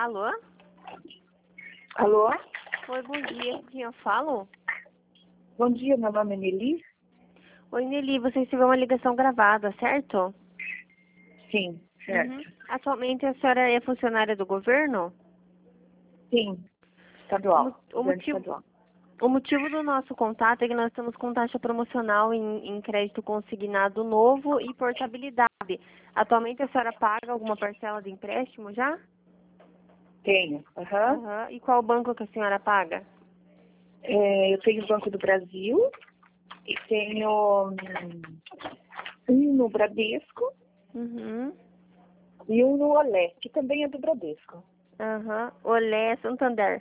Alô? Alô? Oi, bom dia. Com quem eu falo? Bom dia, meu nome é Nelly. Oi, Nelly, você recebeu uma ligação gravada, certo? Sim, certo. Uhum. Atualmente a senhora é funcionária do governo? Sim, O, estadual. o Governo motivo, estadual. o motivo do nosso contato é que nós estamos com taxa promocional em crédito consignado novo e portabilidade. Atualmente a senhora paga alguma parcela de empréstimo já? Tenho. Aham. Aham. E qual banco que a senhora paga? Eu tenho o Banco do Brasil e tenho um no Bradesco Uhum. e um no Olé, que também é do Bradesco. Aham. Olé, Santander.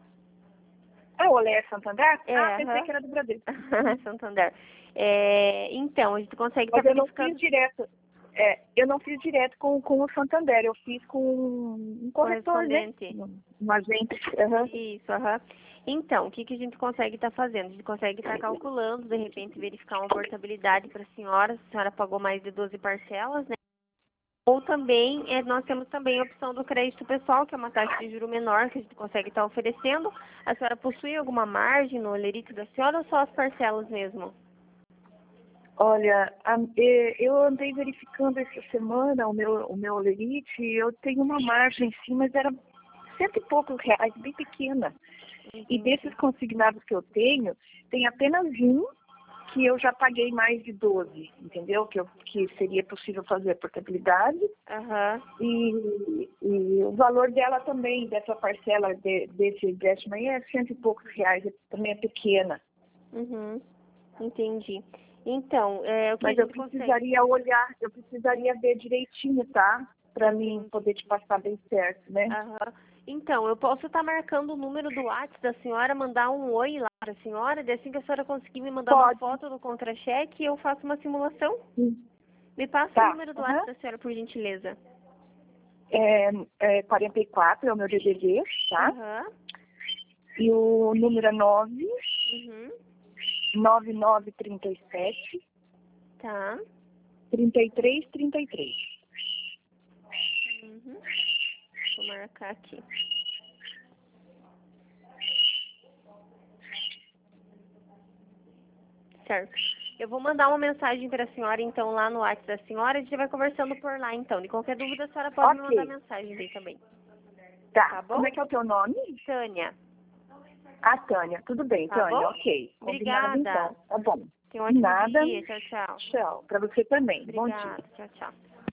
Ah, o Olé é Santander? É, Ah, pensei aham. que era do Bradesco. Santander. Então, a gente consegue estar Mas eu não verificando fiz direto. Eu não fiz direto com o Santander, eu fiz com um corretor, né? correspondente. Um agente. Aham. Isso, aham. Então, o que que a gente consegue estar fazendo? A gente consegue estar calculando, de repente, verificar uma portabilidade para a senhora, se a senhora pagou mais de 12 parcelas, né? Ou também, nós temos também a opção do crédito pessoal, que é uma taxa de juro menor que a gente consegue estar oferecendo. A senhora possui alguma margem no olerite da senhora ou só as parcelas mesmo? Olha, eu andei verificando essa semana o meu Olerite e eu tenho uma margem sim, mas era cento e poucos reais, bem pequena. E Entendi. desses consignados que eu tenho, tem apenas um que eu já paguei mais de 12, entendeu? Que seria possível fazer a portabilidade. Aham. E o valor dela também, dessa parcela desse empréstimo aí, é cento e poucos reais, também é pequena. Uhum. Entendi. Então, o que a Mas eu gente consegue. precisaria olhar, eu precisaria ver direitinho, tá? Para mim Entendi. poder te passar bem certo, né? Aham. Então, eu posso estar marcando o número do WhatsApp da senhora, mandar um oi lá para a senhora, e assim que a senhora conseguir me mandar uma Pode. foto do contra-cheque, eu faço uma simulação. Sim. Me passa o Tá. número do Aham. WhatsApp da senhora, por gentileza. 44 é o meu DDD, tá? Aham. E o número é 9 Uhum. 9937 Tá. 3333. Uhum. Vou marcar aqui. Certo. Eu vou mandar uma mensagem para a senhora, então, lá no WhatsApp da senhora. A gente vai conversando por lá, então. De qualquer dúvida, a senhora pode me mandar Ok. mensagem aí também. Tá. Tá bom? Como é que é o teu nome? Tânia. Ah, Tânia. Tudo bem, Tá bom? Tânia. Ok. Combinado Obrigada. então. Tá bom. Tenha um ótimo Nada. dia. Tchau, tchau. Tchau. Para você também. Bom dia. Obrigada. Tchau, tchau.